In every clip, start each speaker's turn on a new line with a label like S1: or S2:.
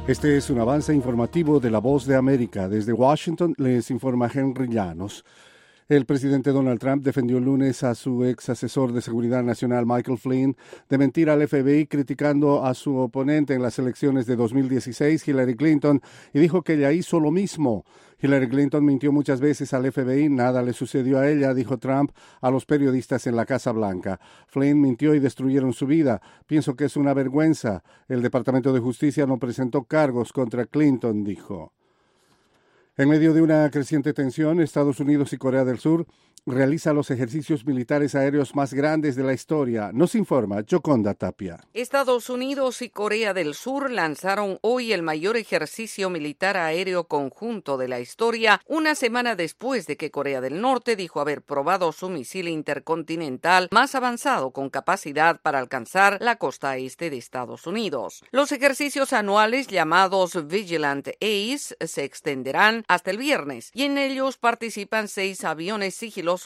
S1: Este es un avance informativo de La Voz de América. Desde Washington les informa Henry Llanos. El presidente Donald Trump defendió el lunes a su ex asesor de seguridad nacional Michael Flynn de mentir al FBI criticando a su oponente en las elecciones de 2016, Hillary Clinton, y dijo que ella hizo lo mismo. Hillary Clinton mintió muchas veces al FBI, nada le sucedió a ella, dijo Trump a los periodistas en la Casa Blanca. Flynn mintió y destruyeron su vida. Pienso que es una vergüenza. El Departamento de Justicia no presentó cargos contra Clinton, dijo. En medio de una creciente tensión, Estados Unidos y Corea del Sur realiza los ejercicios militares aéreos más grandes de la historia. Nos informa Yoconda Tapia.
S2: Estados Unidos y Corea del Sur lanzaron hoy el mayor ejercicio militar aéreo conjunto de la historia, una semana después de que Corea del Norte dijo haber probado su misil intercontinental más avanzado con capacidad para alcanzar la costa este de Estados Unidos. Los ejercicios anuales llamados Vigilant Ace se extenderán hasta el viernes y en ellos participan 6 aviones sigilosos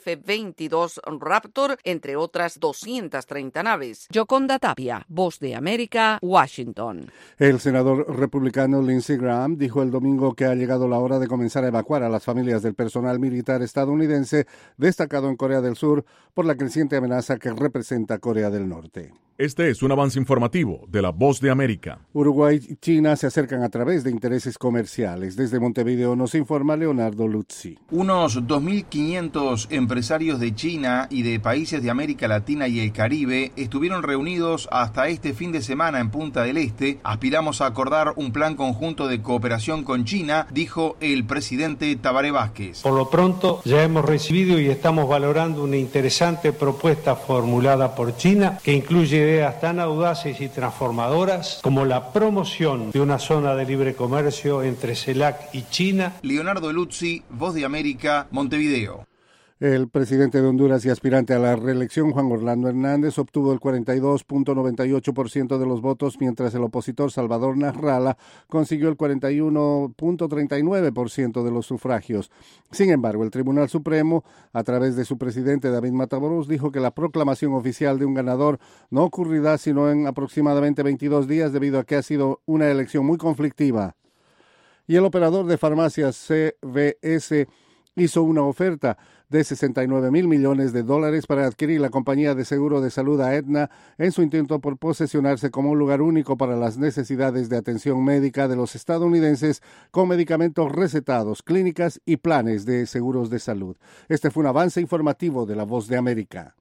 S2: F-22 Raptor, entre otras 230 naves. Yoconda Tapia, Voz de América, Washington.
S1: El senador republicano Lindsey Graham dijo el domingo que ha llegado la hora de comenzar a evacuar a las familias del personal militar estadounidense destacado en Corea del Sur por la creciente amenaza que representa Corea del Norte.
S3: Este es un avance informativo de La Voz de América.
S1: Uruguay y China se acercan a través de intereses comerciales. Desde Montevideo nos informa Leonardo Luzzi.
S4: Unos 2.500 empresarios de China y de países de América Latina y el Caribe estuvieron reunidos hasta este fin de semana en Punta del Este. Aspiramos a acordar un plan conjunto de cooperación con China, dijo el presidente Tabaré Vázquez.
S5: Por lo pronto ya hemos recibido y estamos valorando una interesante propuesta formulada por China que incluye ideas tan audaces y transformadoras como la promoción de una zona de libre comercio entre CELAC y China.
S4: Leonardo Luzzi, Voz de América, Montevideo.
S1: El presidente de Honduras y aspirante a la reelección, Juan Orlando Hernández, obtuvo el 42.98% de los votos, mientras el opositor Salvador Nasralla consiguió el 41.39% de los sufragios. Sin embargo, el Tribunal Supremo, a través de su presidente David Matamoros, dijo que la proclamación oficial de un ganador no ocurrirá sino en aproximadamente 22 días debido a que ha sido una elección muy conflictiva. Y el operador de farmacias CVS hizo una oferta de $69,000 millones para adquirir la compañía de seguro de salud Aetna en su intento por posesionarse como un lugar único para las necesidades de atención médica de los estadounidenses con medicamentos recetados, clínicas y planes de seguros de salud. Este fue un avance informativo de La Voz de América.